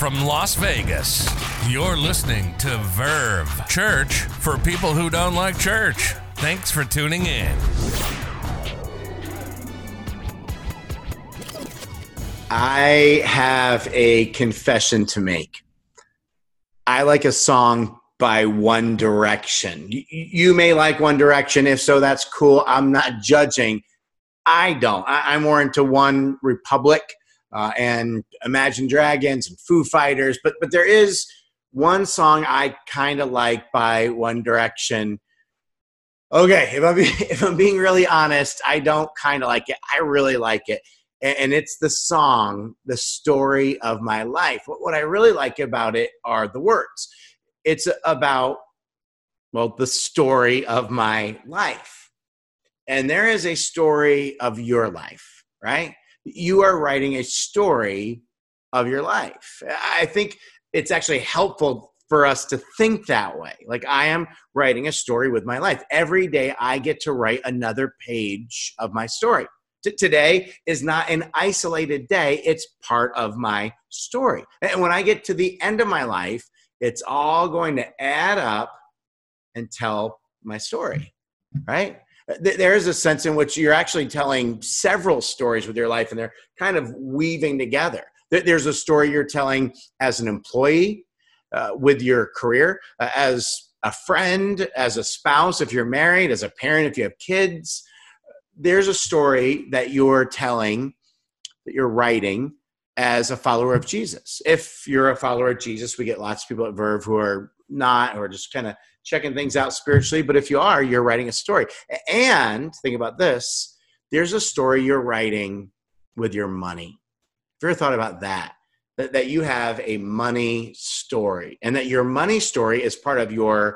from Las Vegas, you're listening to Verve, church for people who don't like church. Thanks for tuning in. I have a confession to make. I like a song by One Direction. You may like One Direction. If so, that's cool. I'm not judging. I don't. I'm more into One Republic and Imagine Dragons and Foo Fighters. But there is one song I kind of like by One Direction. Okay, if I'm being really honest, I don't kind of like it. I really like it. And it's the song, The Story of My Life. What I really like about it are the words. It's about, the story of my life. And there is a story of your life, right? You are writing a story of your life. I think it's actually helpful for us to think that way. Like, I am writing a story with my life. Every day I get to write another page of my story. Today is not an isolated day. It's part of my story. And when I get to the end of my life, it's all going to add up and tell my story, right? There is a sense in which you're actually telling several stories with your life, and they're kind of weaving together. There's a story you're telling as an employee, with your career, as a friend, as a spouse, if you're married, as a parent, if you have kids. There's a story that you're telling, that you're writing as a follower of Jesus. If you're a follower of Jesus, we get lots of people at Verve who are not, or just kind of checking things out spiritually. But if you are, you're writing a story. And think about this, there's a story you're writing with your money. Have you ever thought about that you have a money story, and that your money story is part of your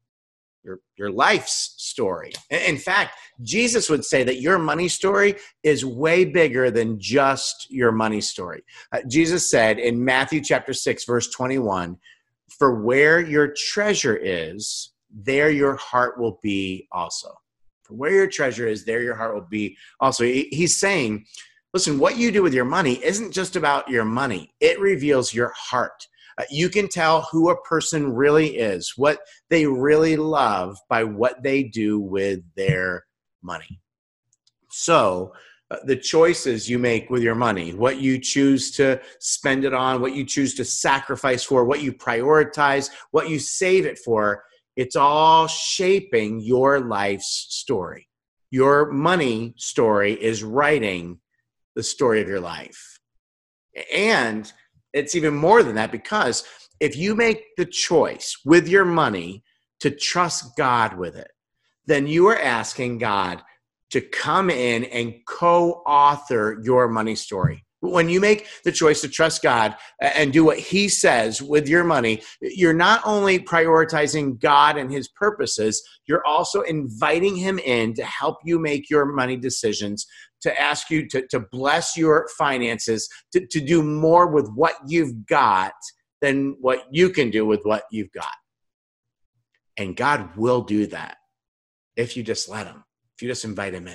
life's story. In fact, Jesus would say that your money story is way bigger than just your money story. Jesus said in Matthew chapter 6, verse 21, "For where your treasure is, there your heart will be also." For where your treasure is, there your heart will be also. He's saying, listen, what you do with your money isn't just about your money. It reveals your heart. You can tell who a person really is, what they really love, by what they do with their money. So the choices you make with your money, what you choose to spend it on, what you choose to sacrifice for, what you prioritize, what you save it for, it's all shaping your life's story. Your money story is writing the story of your life. And it's even more than that, because if you make the choice with your money to trust God with it, then you are asking God to come in and co-author your money story. When you make the choice to trust God and do what He says with your money, you're not only prioritizing God and His purposes, you're also inviting Him in to help you make your money decisions, to ask you to bless your finances, to do more with what you've got than what you can do with what you've got. And God will do that if you just let Him, if you just invite Him in.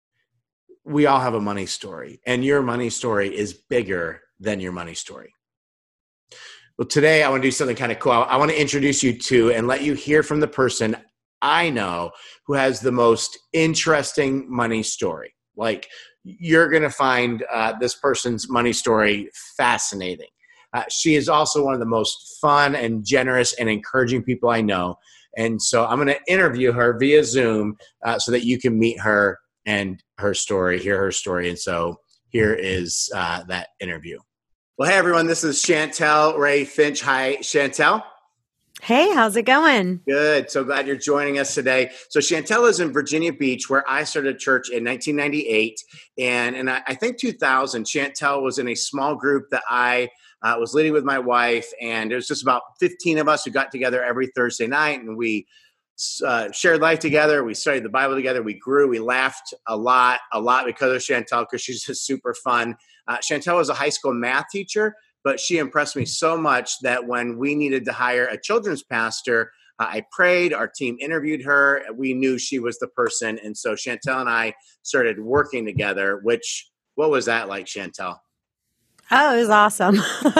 We all have a money story, and your money story is bigger than your money story. Well, today I want to do something kind of cool. I want to introduce you to and let you hear from the person I know who has the most interesting money story. Like, you're going to find this person's money story fascinating. She is also one of the most fun and generous and encouraging people I know. And so I'm going to interview her via Zoom so that you can meet her and her story, hear her story. And so here is that interview. Well, hey, everyone. This is Chantel Ray Finch. Hi, Chantel. Hey, how's it going? Good. So glad you're joining us today. So Chantel is in Virginia Beach, where I started church in 1998. And I think 2000, Chantel was in a small group that I was leading with my wife. And it was just about 15 of us who got together every Thursday night. And we shared life together. We studied the Bible together. We grew. We laughed a lot because of Chantel, because she's just super fun. Chantel was a high school math teacher, but she impressed me so much that when we needed to hire a children's pastor, I prayed. Our team interviewed her. We knew she was the person. And so Chantel and I started working together, what was that like, Chantel? Oh, it was awesome.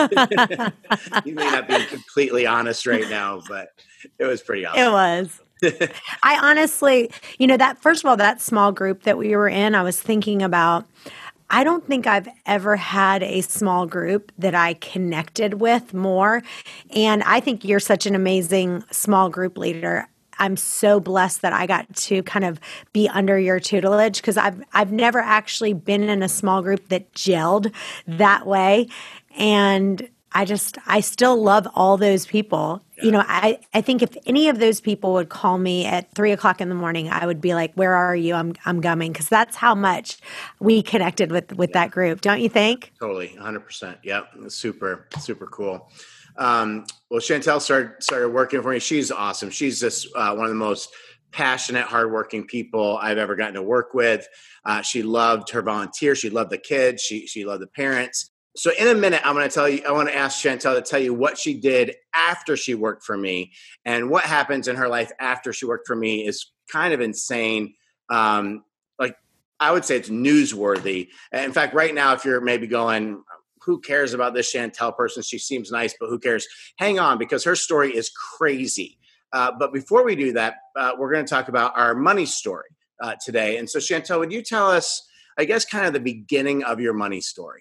You may not be completely honest right now, but it was pretty It awesome. was. I honestly, that first of all, that small group that we were in, I was thinking about, I don't think I've ever had a small group that I connected with more. And I think you're such an amazing small group leader. I'm so blessed that I got to kind of be under your tutelage because I've never actually been in a small group that gelled that way. And I still love all those people. I think if any of those people would call me at 3:00 in the morning, I would be like, "Where are you? I'm coming." Because that's how much we connected with that group. Don't you think? Totally, 100%. Yep, super, super cool. Well, Chantel started working for me. She's awesome. She's just one of the most passionate, hardworking people I've ever gotten to work with. She loved her volunteers. She loved the kids. She loved the parents. So in a minute, I want to ask Chantel to tell you what she did after she worked for me, and what happens in her life after she worked for me is kind of insane. Like I would say it's newsworthy. In fact, right now, if you're maybe going, who cares about this Chantel person? She seems nice, but who cares? Hang on, because her story is crazy. But before we do that, we're going to talk about our money story today. And so Chantel, would you tell us, I guess, kind of the beginning of your money story?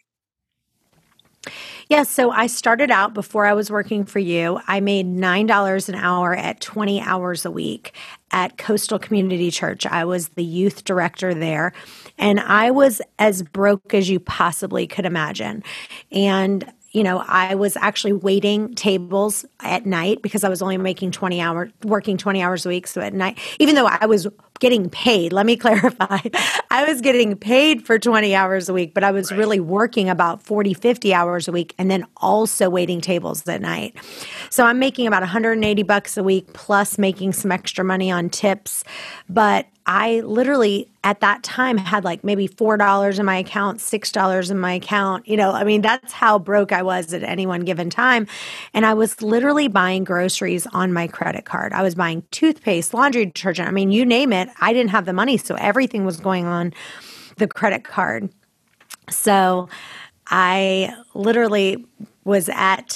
Yeah, so I started out before I was working for you. I made $9 an hour at 20 hours a week at Coastal Community Church. I was the youth director there, and I was as broke as you possibly could imagine. And I was actually waiting tables at night because I was only working 20 hours a week. So at night, even though I was getting paid, let me clarify, I was getting paid for 20 hours a week, but I was really working about 40, 50 hours a week and then also waiting tables at night. So I'm making about $180 a week plus making some extra money on tips. But I literally at that time had like maybe $4 in my account, $6 in my account. That's how broke I was at any one given time. And I was literally buying groceries on my credit card. I was buying toothpaste, laundry detergent. You name it. I didn't have the money. So everything was going on the credit card. So I literally was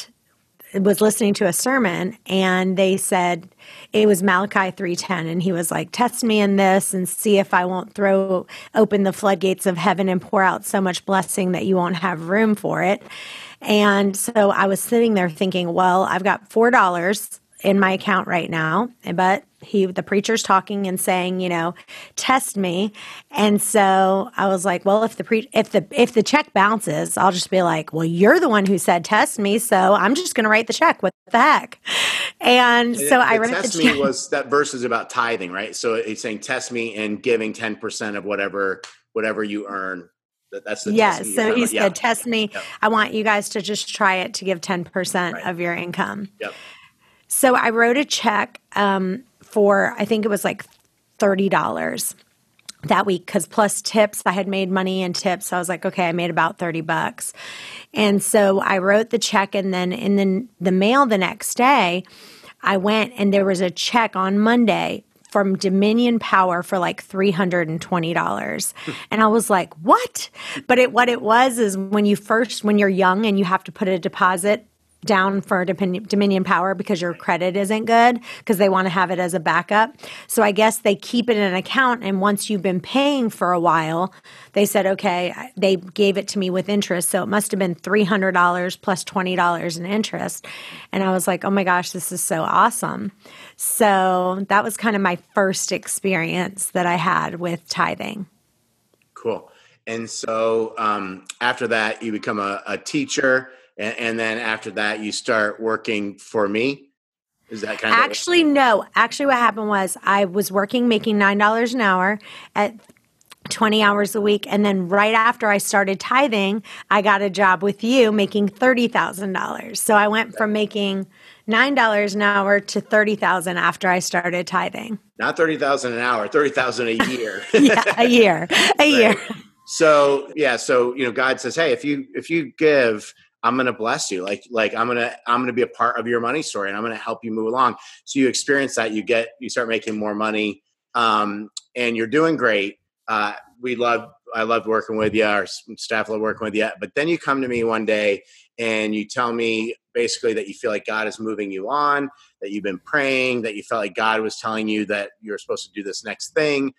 listening to a sermon, and they said it was Malachi 3:10, and he was like, "Test me in this and see if I won't throw open the floodgates of heaven and pour out so much blessing that you won't have room for it." And so I was sitting there thinking, well, I've got $4 in my account right now, but the preacher's talking and saying, test me. And so I was like, well, if the check bounces, I'll just be like, well, you're the one who said test me, so I'm just going to write the check. What the heck? And so I wrote test the check. Me was that verse is about tithing, right? So it's saying test me and giving 10% of whatever you earn. That's the yes. So he said, test me. Yep. I want you guys to just try it to give 10% of your income. Yep. So I wrote a check for, I think it was like $30 that week, because plus tips, I had made money in tips. So I was like, okay, I made about $30. And so I wrote the check, and then in the mail the next day, I went and there was a check on Monday from Dominion Power for like $320. And I was like, what? But what it was is when you're young and you have to put a deposit down for Dominion Power because your credit isn't good, because they want to have it as a backup. So I guess they keep it in an account, and once you've been paying for a while, they said, okay, they gave it to me with interest. So it must have been $300 plus $20 in interest. And I was like, oh my gosh, this is so awesome. So that was kind of my first experience that I had with tithing. Cool. And so after that, you become a teacher. And then after that, you start working for me? Is that kind of... Actually, no. Actually, what happened was I was making $9 an hour at 20 hours a week. And then right after I started tithing, I got a job with you making $30,000. So I went from making $9 an hour to $30,000 after I started tithing. Not $30,000 an hour, $30,000 a year. Yeah, a year. Year. So, God says, hey, if you give, I'm going to bless you. Like I'm going to be a part of your money story, and I'm going to help you move along. So you experience that, you start making more money, and you're doing great. We love loved working with you. Our staff loved working with you. But then you come to me one day and you tell me basically that you feel like God is moving you on, that you've been praying, that you felt like God was telling you that you're supposed to do this next thing.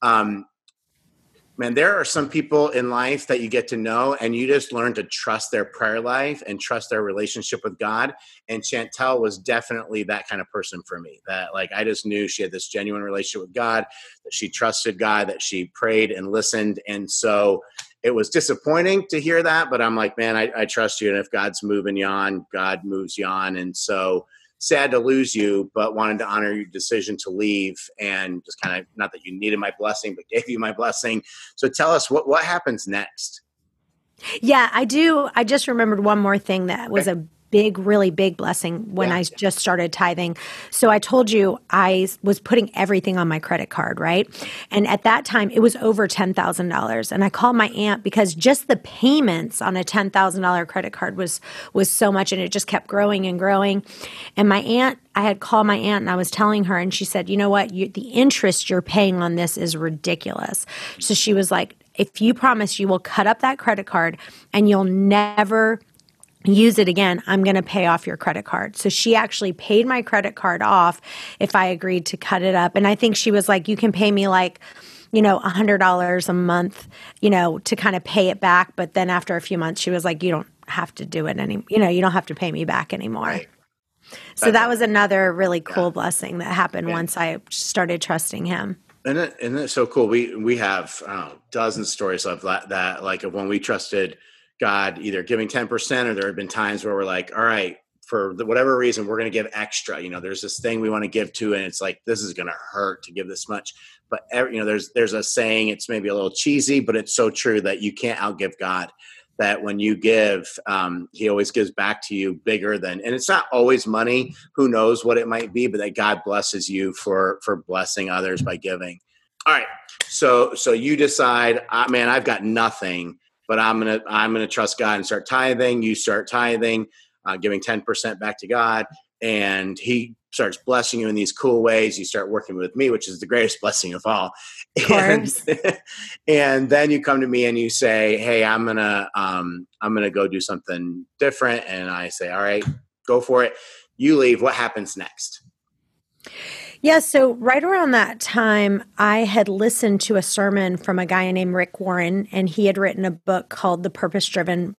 Man, there are some people in life that you get to know and you just learn to trust their prayer life and trust their relationship with God. And Chantel was definitely that kind of person for me, that like, I just knew she had this genuine relationship with God, that she trusted God, that she prayed and listened. And so it was disappointing to hear that, but I'm like, man, I trust you. And if God's moving you on, God moves you on. And so sad to lose you, but wanted to honor your decision to leave and just kind of, not that you needed my blessing, but gave you my blessing. So tell us what happens next. Yeah, I do. I just remembered one more thing that was a really big blessing when I just started tithing. So I told you I was putting everything on my credit card, right? And at that time, it was over $10,000. And I called my aunt because just the payments on a $10,000 credit card was so much, and it just kept growing and growing. And my aunt, I had called my aunt and I was telling her, and she said, you know what? The interest you're paying on this is ridiculous. So she was like, if you promise you will cut up that credit card and you'll never use it again, I'm going to pay off your credit card. So she actually paid my credit card off if I agreed to cut it up. And I think she was like, you can pay me like, $100 a month, to kind of pay it back. But then after a few months, she was like, you don't have to do it anymore. You don't have to pay me back anymore. Right. So that was another really cool blessing that happened once I started trusting him. And it's so cool. We have dozens of stories of that, like of when we trusted God, either giving 10%, or there have been times where we're like, all right, for whatever reason, we're going to give extra. There's this thing we want to give to, and it's like, this is going to hurt to give this much. But there's a saying, it's maybe a little cheesy, but it's so true, that you can't outgive God. That when you give, he always gives back to you bigger than, and it's not always money. Who knows what it might be, but that God blesses you for blessing others by giving. All right, so you decide, man, I've got nothing, but I'm gonna trust God and start tithing. You start tithing, giving 10% back to God, and he starts blessing you in these cool ways. You start working with me, which is the greatest blessing of all. And then you come to me and you say, hey, I'm gonna go do something different. And I say, all right, go for it. You leave. What happens next? Yeah, so right around that time, I had listened to a sermon from a guy named Rick Warren, and he had written a book called The Purpose-Driven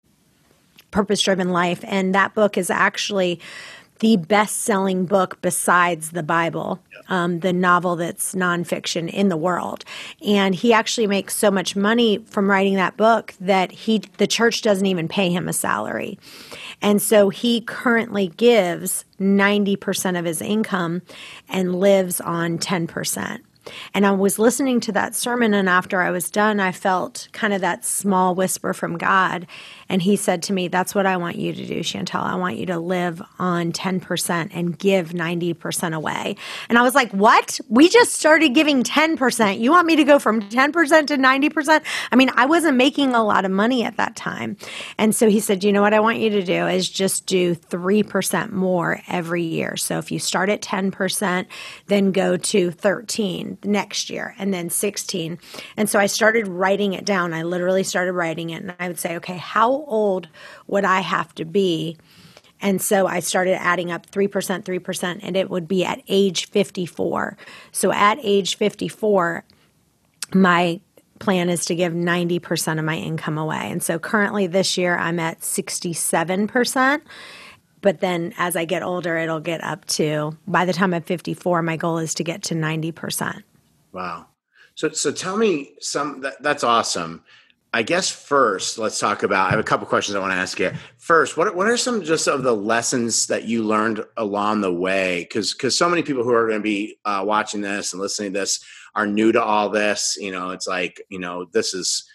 Life. And that book is actually the best-selling book besides the Bible, the novel that's nonfiction in the world. And he actually makes so much money from writing that book that the church doesn't even pay him a salary. And so he currently gives 90% of his income and lives on 10%. And I was listening to that sermon, and after I was done, I felt kind of that small whisper from God. And he said to me, that's what I want you to do, Chantel. I want you to live on 10% and give 90% away. And I was like, what? We just started giving 10%. You want me to go from 10% to 90%? I mean, I wasn't making a lot of money at that time. And so he said, you know what I want you to do is just do 3% more every year. So if you start at 10%, then go to 13 next year, and then 16. And so I started writing it down. I literally started writing it, and I would say, okay, how old would I have to be? And so I started adding up 3%, and it would be at age 54. So at age 54, my plan is to give 90% of my income away. And so currently this year I'm at 67%. But then as I get older, it'll get up to, by the time I'm 54, my goal is to get to 90%. Wow. So tell me that's awesome. I guess first, let's talk about, I have a couple questions I want to ask you. First, what are some just of the lessons that you learned along the way? Because so many people who are going to be watching this and listening to this are new to all this. It's like, this is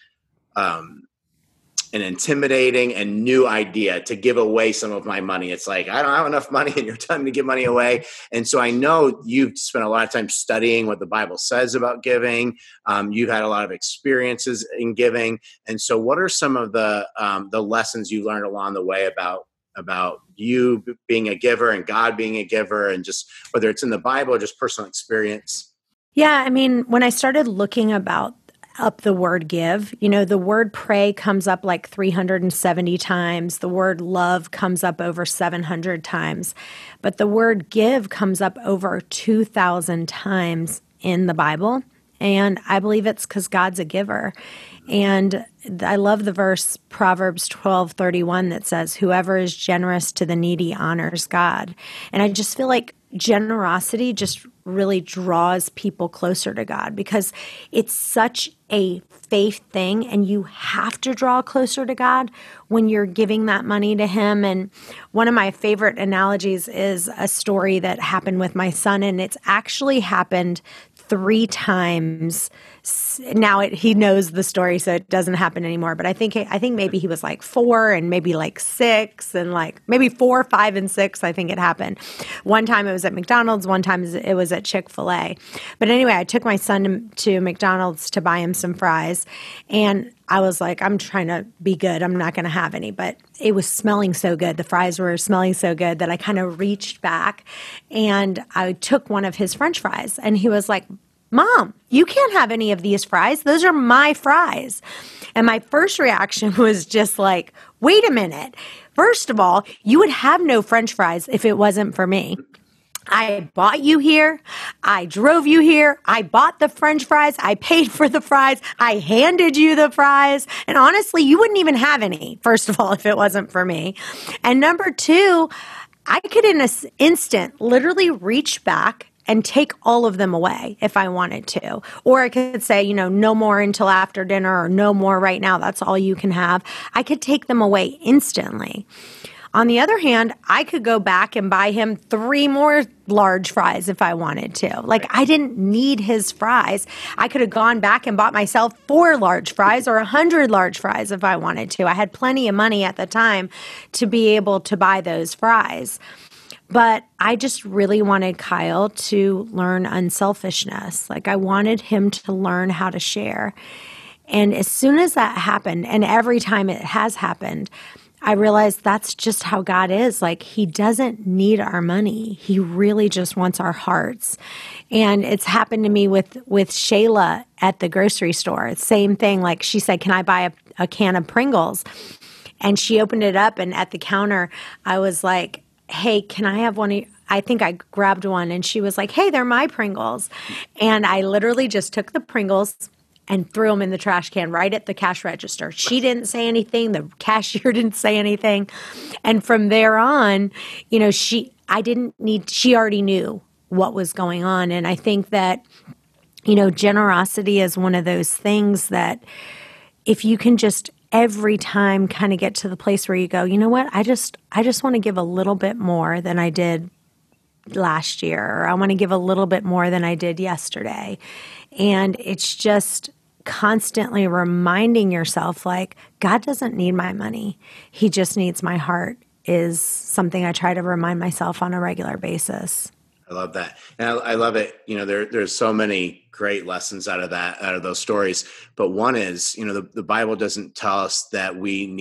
an intimidating and new idea to give away some of my money. It's like, I don't have enough money and you're telling me to give money away. And so I know you've spent a lot of time studying what the Bible says about giving. You've had a lot of experiences in giving. And so what are some of the lessons you learned along the way about you being a giver and God being a giver, and just whether it's in the Bible or just personal experience? Yeah. I mean, when I started looking up the word give. The word pray comes up like 370 times. The word love comes up over 700 times. But the word give comes up over 2,000 times in the Bible. And I believe it's because God's a giver. And I love the verse Proverbs 12:31 that says, whoever is generous to the needy honors God. And I just feel like generosity just really draws people closer to God because it's such a faith thing, and you have to draw closer to God when you're giving that money to Him. And one of my favorite analogies is a story that happened with my son, and it's actually happened 3 times. Now he knows the story, so it doesn't happen anymore. But I think maybe he was like 4 and maybe like 6 and like maybe 4, 5, and 6. I think it happened. One time it was at McDonald's. One time it was at Chick-fil-A. But anyway, I took my son to McDonald's to buy him some fries, and I was like, I'm trying to be good. I'm not going to have any. But it was smelling so good. The fries were smelling so good that I kind of reached back and I took one of his French fries. And he was like, Mom, you can't have any of these fries. Those are my fries. And my first reaction was just like, wait a minute. First of all, you would have no French fries if it wasn't for me. I bought you here. I drove you here. I bought the French fries. I paid for the fries. I handed you the fries. And honestly, you wouldn't even have any, first of all, if it wasn't for me. And number 2, I could in an instant literally reach back and take all of them away if I wanted to. Or I could say, no more until after dinner, or no more right now. That's all you can have. I could take them away instantly. On the other hand, I could go back and buy him 3 more large fries if I wanted to. Like, I didn't need his fries. I could have gone back and bought myself 4 large fries or 100 large fries if I wanted to. I had plenty of money at the time to be able to buy those fries. But I just really wanted Kyle to learn unselfishness. Like, I wanted him to learn how to share. And as soon as that happened, and every time it has happened, I realized that's just how God is. Like, He doesn't need our money. He really just wants our hearts. And it's happened to me with Shayla at the grocery store. Same thing. Like, she said, can I buy a can of Pringles? And she opened it up, and at the counter, I was like, hey, can I have one? I think I grabbed one, and she was like, hey, they're my Pringles. And I literally just took the Pringles and threw them in the trash can right at the cash register. She didn't say anything. The cashier didn't say anything. And from there on, she already knew what was going on. And I think that, generosity is one of those things that if you can just every time kind of get to the place where you go, you know what, I just want to give a little bit more than I did last year, or I want to give a little bit more than I did yesterday. And it's just constantly reminding yourself, like, God doesn't need my money. He just needs my heart, is something I try to remind myself on a regular basis. I love that. And I love it. There's so many great lessons out of those stories. But one is, the Bible doesn't tell us that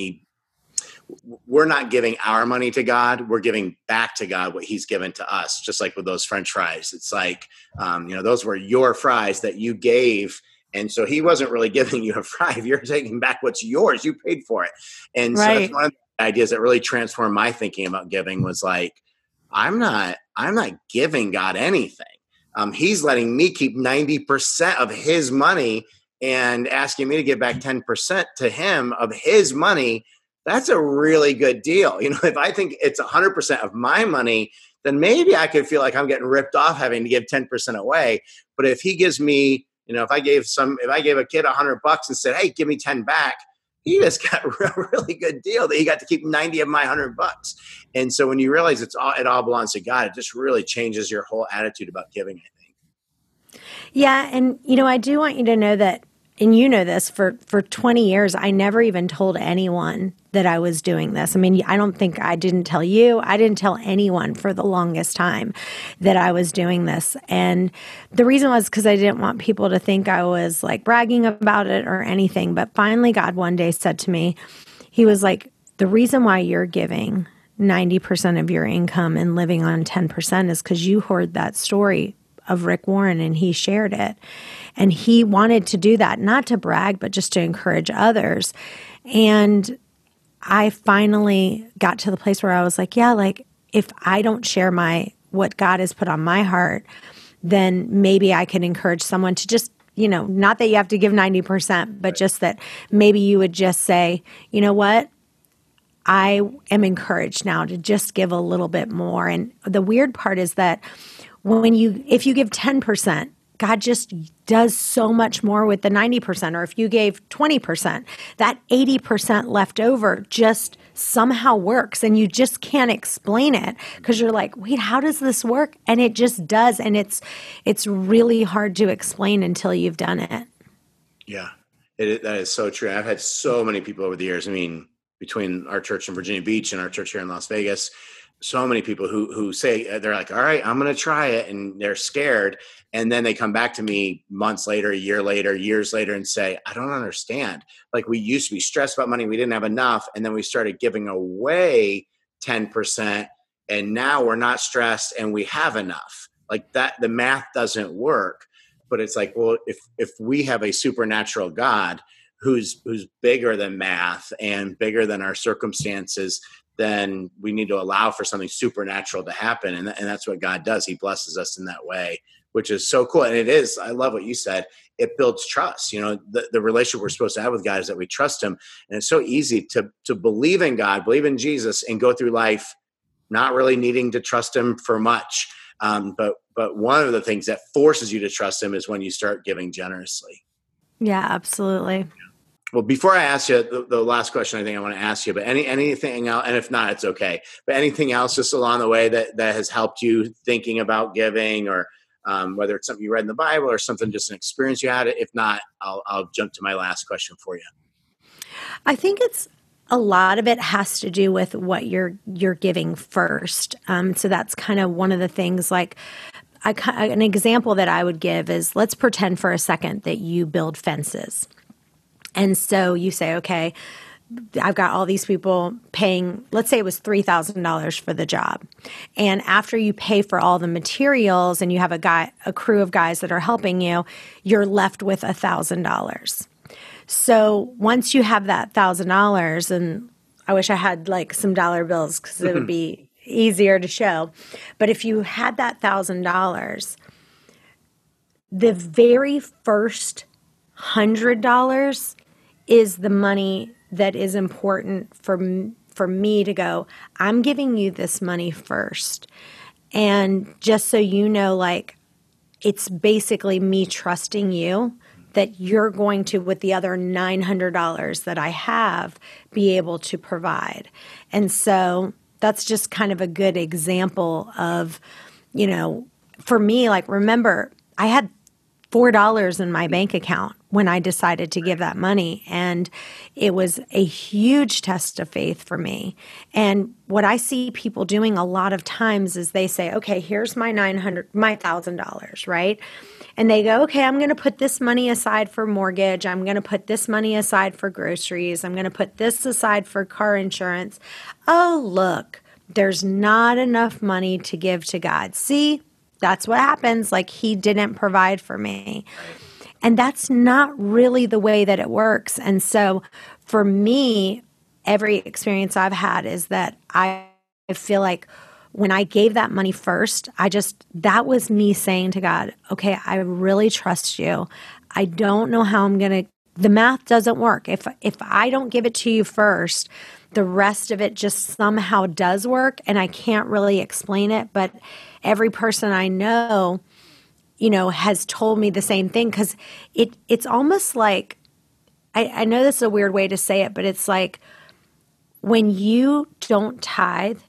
we're not giving our money to God. We're giving back to God what He's given to us. Just like with those French fries. It's like, those were your fries that you gave. And so He wasn't really giving you a fry. You're taking back what's yours. You paid for it. And right. So that's one of the ideas that really transformed my thinking about giving was like, I'm not giving God anything. He's letting me keep 90% of His money and asking me to give back 10% to Him of His money. That's a really good deal. If I think it's 100% of my money, then maybe I could feel like I'm getting ripped off having to give 10% away. But if He gives me, if I gave a kid $100 and said, hey, give me 10 back, he just got a really good deal that he got to keep 90 of my $100. And so when you realize it all belongs to God, it just really changes your whole attitude about giving, I think. Yeah. And, I do want you to know that, and this, for 20 years, I never even told anyone that I was doing this. I mean, I didn't tell you. I didn't tell anyone for the longest time that I was doing this. And the reason was because I didn't want people to think I was like bragging about it or anything. But finally, God one day said to me, He was like, the reason why you're giving 90% of your income and living on 10% is because you heard that story of Rick Warren, and he shared it. And he wanted to do that, not to brag, but just to encourage others. And I finally got to the place where I was like, yeah, like if I don't share what God has put on my heart, then maybe I can encourage someone to just, not that you have to give 90%, but just that maybe you would just say, you know what? I am encouraged now to just give a little bit more. And the weird part is that if you give 10%, God just does so much more with the 90%. Or if you gave 20%, that 80% left over just somehow works. And you just can't explain it because you're like, wait, how does this work? And it just does. And it's really hard to explain until you've done it. Yeah, that is so true. I've had so many people over the years. I mean, between our church in Virginia Beach and our church here in Las Vegas, so many people who say, they're like, all right, I'm going to try it. And they're scared. And then they come back to me months later, a year later, years later, and say, I don't understand. Like, we used to be stressed about money. We didn't have enough. And then we started giving away 10%. And now we're not stressed and we have enough. Like that, the math doesn't work. But it's like, well, if we have a supernatural God who's bigger than math and bigger than our circumstances, then we need to allow for something supernatural to happen. And that's what God does. He blesses us in that way, which is so cool. And it is, I love what you said. It builds trust. The relationship we're supposed to have with God is that we trust him. And it's so easy to believe in God, believe in Jesus, and go through life not really needing to trust him for much. But one of the things that forces you to trust him is when you start giving generously. Yeah, absolutely. Well, before I ask you the last question, I think I want to ask you, but anything else, and if not, it's okay. But anything else just along the way that has helped you thinking about giving, or whether it's something you read in the Bible or something, just an experience you had? If not, I'll jump to my last question for you. I think a lot of it has to do with what you're giving first. So that's kind of one of the things. Like an example that I would give is, let's pretend for a second that you build fences. And so you say, okay, I've got all these people paying, let's say it was $3,000 for the job. And after you pay for all the materials and you have a crew of guys that are helping you, you're left with $1,000. So once you have that $1,000, and I wish I had like some dollar bills because it would be easier to show. But if you had that $1,000, the very first $100 is the money that is important for me to go, I'm giving you this money first. And just so you know, like, it's basically me trusting you that you're going to, with the other $900 that I have, be able to provide. And so that's just kind of a good example of, for me, like, remember, I had $4 in my bank account when I decided to give that money. And it was a huge test of faith for me. And what I see people doing a lot of times is they say, okay, here's my $1,000, right? And they go, okay, I'm going to put this money aside for mortgage. I'm going to put this money aside for groceries. I'm going to put this aside for car insurance. Oh, look, there's not enough money to give to God. See? That's what happens. Like, he didn't provide for me. And that's not really the way that it works. And so for me, every experience I've had is that I feel like when I gave that money first, that was me saying to God, okay, I really trust you. I don't know how the math doesn't work. If I don't give it to you first, the rest of it just somehow does work, and I can't really explain it. But every person I know, has told me the same thing, because it's almost like, I know this is a weird way to say it, but it's like when you don't tithe,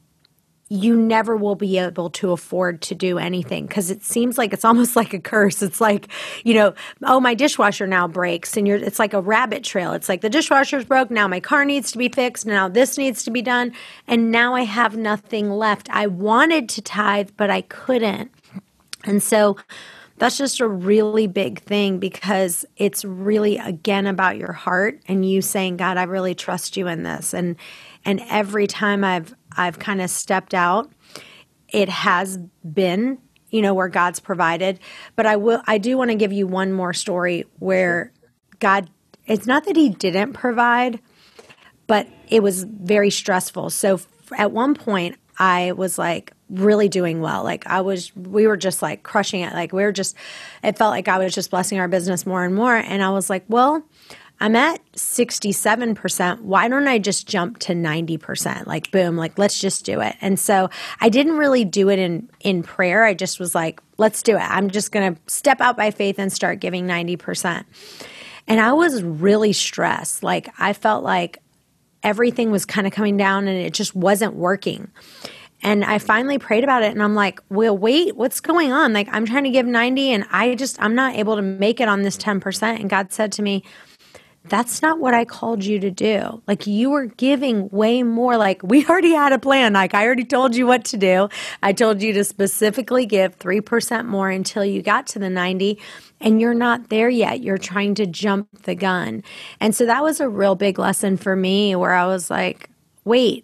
you never will be able to afford to do anything, because it seems like it's almost like a curse. It's like, oh, my dishwasher now breaks, and it's like a rabbit trail. It's like the dishwasher's broke, now my car needs to be fixed, now this needs to be done, and now I have nothing left. I wanted to tithe, but I couldn't. And so that's just a really big thing, because it's really, again, about your heart and you saying, God, I really trust you in this. And every time I've kind of stepped out, it has been, where God's provided. But I do want to give you one more story where God, it's not that he didn't provide, but it was very stressful. So at one point I was like really doing well. Like we were just like crushing it. Like it felt like God was just blessing our business more and more. And I was like, well, I'm at 67%. Why don't I just jump to 90%? Like, boom, like, let's just do it. And so I didn't really do it in prayer. I just was like, let's do it. I'm just going to step out by faith and start giving 90%. And I was really stressed. Like, I felt like everything was kind of coming down and it just wasn't working. And I finally prayed about it and I'm like, well, wait, what's going on? Like, I'm trying to give 90 and I'm not able to make it on this 10%. And God said to me, that's not what I called you to do. Like, you were giving way more. Like, we already had a plan. Like, I already told you what to do. I told you to specifically give 3% more until you got to the 90, and you're not there yet. You're trying to jump the gun. And so that was a real big lesson for me where I was like, wait.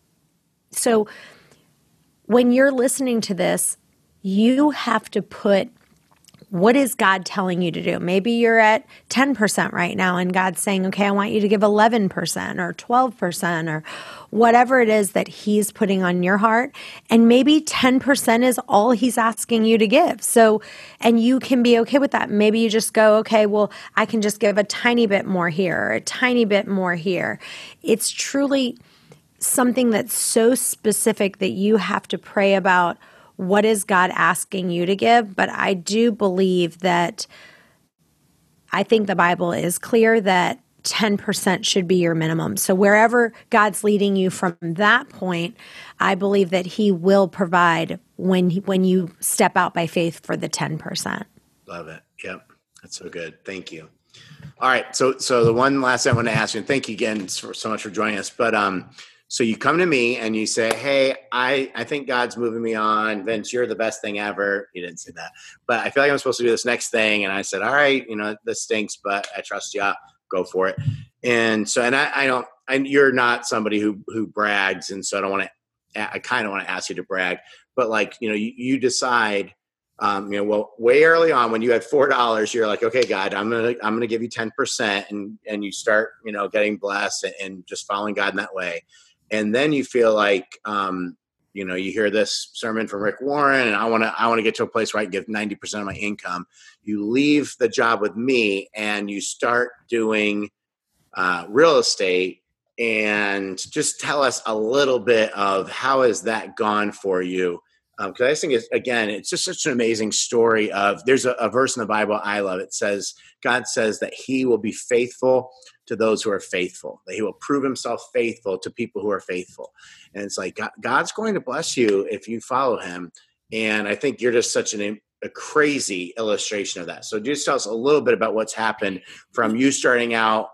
So when you're listening to this, you have to put, what is God telling you to do? Maybe you're at 10% right now and God's saying, okay, I want you to give 11% or 12% or whatever it is that he's putting on your heart. And maybe 10% is all he's asking you to give. So, and you can be okay with that. Maybe you just go, okay, well, I can just give a tiny bit more here or a tiny bit more here. It's truly something that's so specific that you have to pray about. What is God asking you to give? But I do believe that I think the Bible is clear that 10% should be your minimum. So wherever God's leading you from that point, I believe that he will provide when you step out by faith for the 10%. Love it. Yep. That's so good. Thank you. All right. So the one last thing I want to ask you, and thank you again so much for joining us, but so you come to me and you say, hey, I think God's moving me on. Vince, you're the best thing ever. You didn't say that, but I feel like I'm supposed to do this next thing. And I said, all right, this stinks, but I trust you. Go for it. And so, and you're not somebody who brags. And so I kind of want to ask you to brag, but like, you decide, well, way early on when you had $4, you're like, okay, God, I'm going to give you 10%. And you start, getting blessed and just following God in that way. And then you feel like, you hear this sermon from Rick Warren, and I want to get to a place where I can give 90% of my income. You leave the job with me and you start doing real estate. And just tell us a little bit of how has that gone for you? Because I think it's just such an amazing story of, there's a verse in the Bible I love. It says, God says that he will be faithful to those who are faithful, that he will prove himself faithful to people who are faithful. And it's like, God's going to bless you if you follow him. And I think you're just such a crazy illustration of that. So just tell us a little bit about what's happened from you starting out,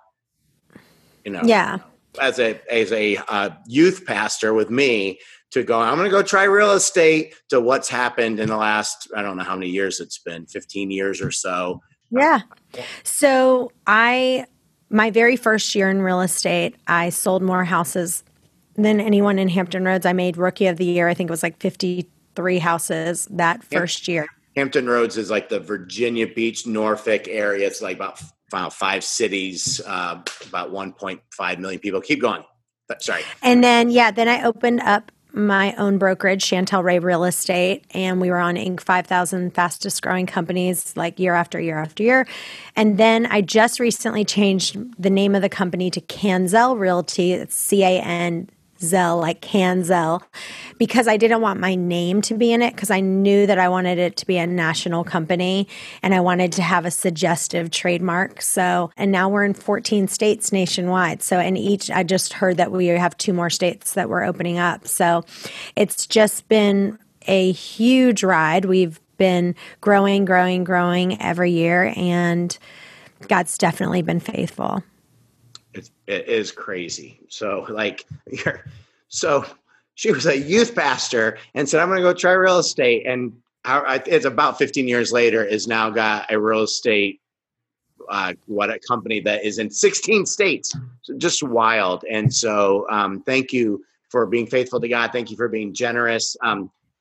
as a youth pastor with me, to go, I'm going to go try real estate, to what's happened in the last, I don't know how many years it's been, 15 years or so. Yeah. So my very first year in real estate, I sold more houses than anyone in Hampton Roads. I made Rookie of the Year. I think it was like 53 houses that first year. Hampton Roads is like the Virginia Beach, Norfolk area. It's like about 5 cities, about 1.5 million people. Keep going. Sorry. And then I opened up my own brokerage, Chantel Ray Real Estate, and we were on Inc. 5000 fastest growing companies, like year after year after year. And then I just recently changed the name of the company to Canzel Realty. It's CANZEL, like Canzel, because I didn't want my name to be in it, because I knew that I wanted it to be a national company and I wanted to have a suggestive trademark. So, and now we're in 14 states nationwide. So, and I just heard that we have 2 more states that we're opening up. So it's just been a huge ride. We've been growing every year, and God's definitely been faithful. It is crazy. So so she was a youth pastor and said, I'm going to go try real estate. And it's about 15 years later is now got a real estate, a company that is in 16 states. So just wild. And so thank you for being faithful to God. Thank you for being generous.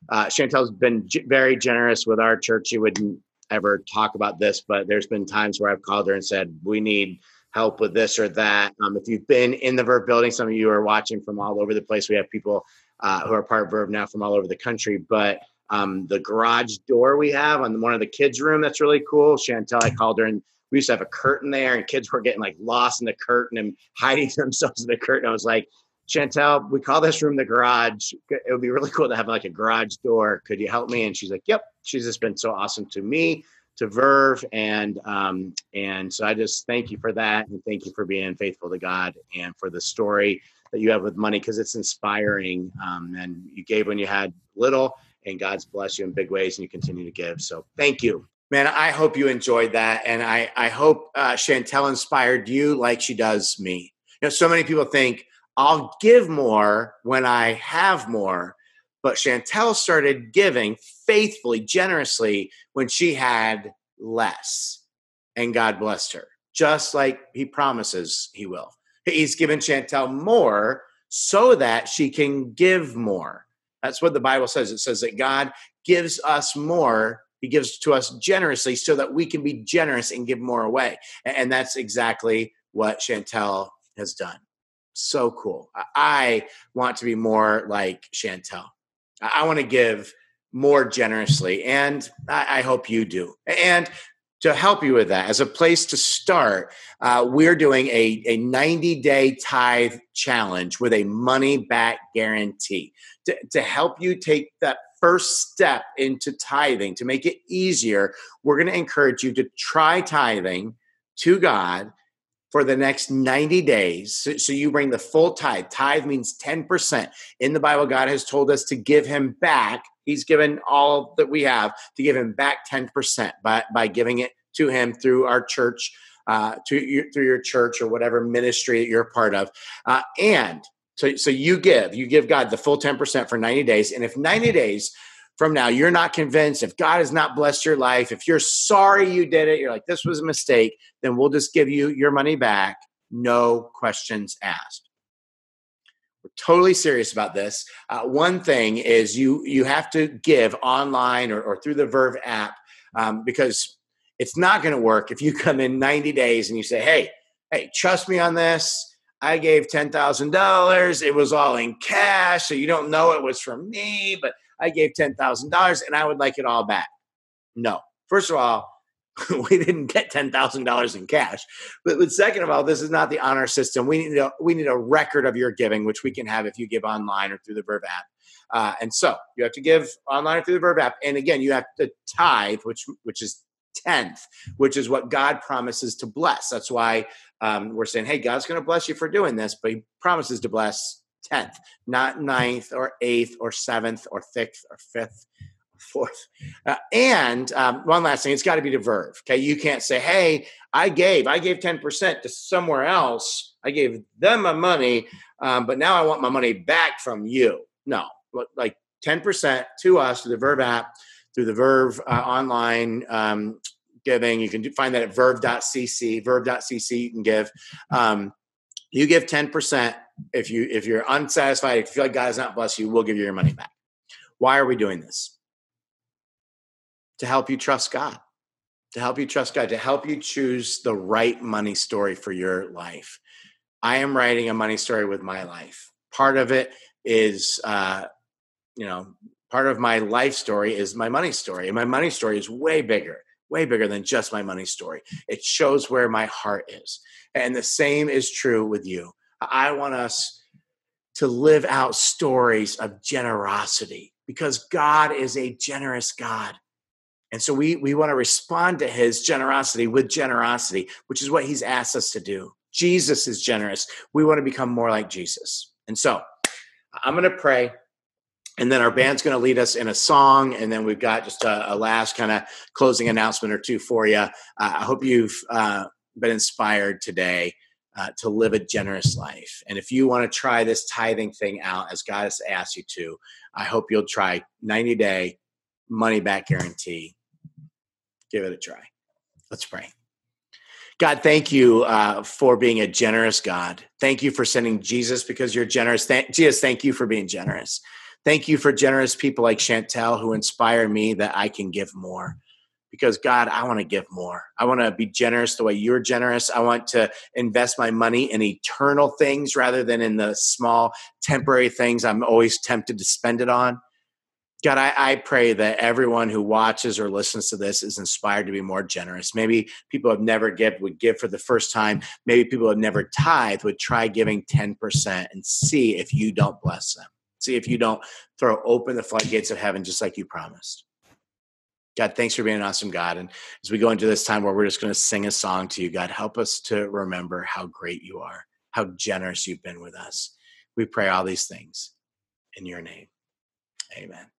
Chantel's been very generous with our church. She wouldn't ever talk about this, but there's been times where I've called her and said, we need help with this or that. If you've been in the Verve building, some of you are watching from all over the place. We have people who are part of Verve now from all over the country, but the garage door we have on one of the kids' room, that's really cool. Chantel, I called her, and we used to have a curtain there, and kids were getting like lost in the curtain and hiding themselves in the curtain. I was like, Chantel, we call this room the garage. It would be really cool to have like a garage door. Could you help me? And she's like, yep. She's just been so awesome to me, to Verve. And so I just thank you for that. And thank you for being faithful to God and for the story that you have with money, because it's inspiring. And you gave when you had little, and God's blessed you in big ways, and you continue to give. So thank you. Man, I hope you enjoyed that. And I hope Chantel inspired you like she does me. You know, so many people think, I'll give more when I have more. But Chantel started giving faithfully, generously when she had less. And God blessed her, just like he promises he will. He's given Chantel more so that she can give more. That's what the Bible says. It says that God gives us more. He gives to us generously so that we can be generous and give more away. And that's exactly what Chantel has done. So cool. I want to be more like Chantel. I want to give more generously, and I hope you do. And to help you with that, as a place to start, we're doing a 90-day tithe challenge with a money-back guarantee to help you take that first step into tithing. To make it easier, we're going to encourage you to try tithing to God for the next 90 days. So you bring the full tithe. Tithe means 10%. In the Bible, God has told us to give him back. He's given all that we have to give him back 10% by giving it to him through our church, through your church or whatever ministry that you're a part of. So you give God the full 10% for 90 days. And if 90 days from now, you're not convinced, if God has not blessed your life, if you're sorry you did it, you're like, this was a mistake, then we'll just give you your money back. No questions asked. We're totally serious about this. One thing is you have to give online or through the Verve app, because it's not going to work if you come in 90 days and you say, hey, trust me on this. I gave $10,000. It was all in cash, so you don't know it was from me, but I gave $10,000 and I would like it all back. No. First of all, we didn't get $10,000 in cash. But second of all, this is not the honor system. We need a record of your giving, which we can have if you give online or through the Verve app. And so you have to give online or through the Verve app. And again, you have to tithe, which is 10th, which is what God promises to bless. That's why we're saying, hey, God's going to bless you for doing this, but he promises to bless 10th, not 9th or 8th or 7th or 6th or 5th or 4th. And one last thing, it's got to be to Verve. Okay. You can't say, hey, I gave 10% to somewhere else. I gave them my money, but now I want my money back from you. No, like 10% to us, to the Verve app, through the Verve online giving. You can find that at verve.cc. Verve.cc you can give. You give 10%. If you're unsatisfied, if you feel like God has not blessed you, we'll give you your money back. Why are we doing this? To help you trust God. To help you trust God. To help you choose the right money story for your life. I am writing a money story with my life. Part of it is, part of my life story is my money story. And my money story is way bigger than just my money story. It shows where my heart is. And the same is true with you. I want us to live out stories of generosity because God is a generous God. And so we want to respond to his generosity with generosity, which is what he's asked us to do. Jesus is generous. We want to become more like Jesus. And so I'm going to pray. And then our band's going to lead us in a song. And then we've got just a last kind of closing announcement or two for you. I hope you've been inspired today to live a generous life. And if you want to try this tithing thing out as God has asked you to, I hope you'll try 90-day money back guarantee. Give it a try. Let's pray. God, thank you for being a generous God. Thank you for sending Jesus because you're generous. Jesus, thank you for being generous. Thank you for generous people like Chantel who inspire me that I can give more. Because God, I want to give more. I want to be generous the way you're generous. I want to invest my money in eternal things rather than in the small temporary things I'm always tempted to spend it on. God, I pray that everyone who watches or listens to this is inspired to be more generous. Maybe people who have never given would give for the first time. Maybe people who have never tithed would try giving 10% and see if you don't bless them. See if you don't throw open the floodgates of heaven just like you promised. God, thanks for being an awesome God. And as we go into this time where we're just going to sing a song to you, God, help us to remember how great you are, how generous you've been with us. We pray all these things in your name. Amen.